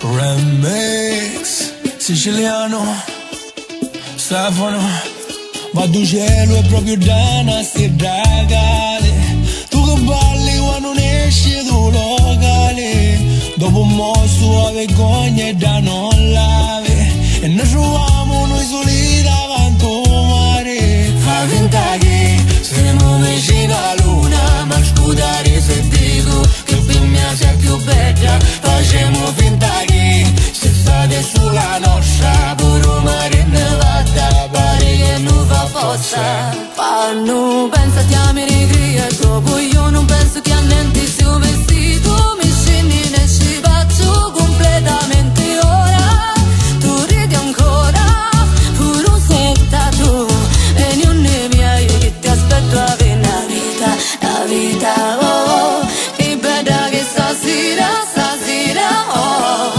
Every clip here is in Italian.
Remix siciliano, Stefano, ma tu cielo è proprio dana ste dragale. Tu che balli quando non esci tu locale. Dopo un mosso a vergogna e da non lave. E noi troviamo noi soli davanti al mare. Fa finta che siamo vicini alla luna, ma scudare se dico che per me sei più bella. Facciamo finta che se state sulla nostra, pure mare ne vada, pare che non fa forza. Panno, pensati a me rigria, dopo io non penso che a niente sia un vestito. Mi scendi ne ci faccio completamente ora. Tu ridi ancora, pure un settato. E non ne miei che ti aspetto a vedere la vita, oh. Che bella che stasera, oh.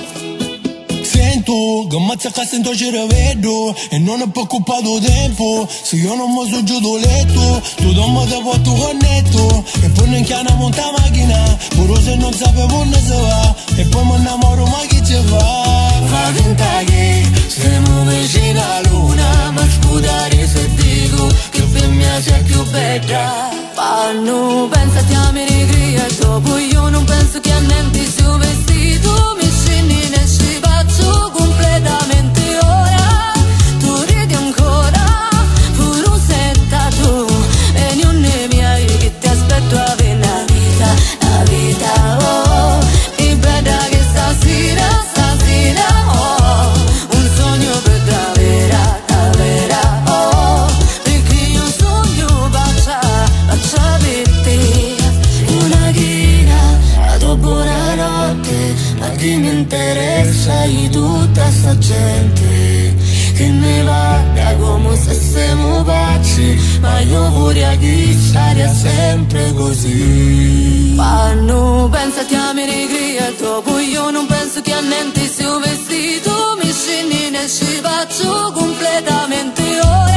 Sento che ammazza che sento ci rivedo e non è preoccupato tempo. Se io non mi sono giù do letto, tu non mi ti porto connetto. E poi non chiamiamo monta macchina, pure se non sapevo ne se va. E poi mi innamoro ma chi ci fa? Fa finta che siamo vicini alla luna, ma scudare se dico che per me sei più bella. Panno, pensati a me rigria, dopo io non penso che a niente sia un vestito. Mi scendi ne ci faccio completamente ora. Tu ridi ancora, pure un settato. E non ne miei che ti aspetto a vedere la vita, oh. Che bella che stasera, oh. Un sogno per davvera, oh. Perché io sogno bacia per te. Una china, la buonanotte, ma chi mi interessa di tutta sta gente che ne vaga come se siamo pazzi, ma io vorrei che sia sempre così. Panno, pensati a me rigria, dopo io non penso che a niente sia un vestito. Mi scendi ne ci faccio completamente ora.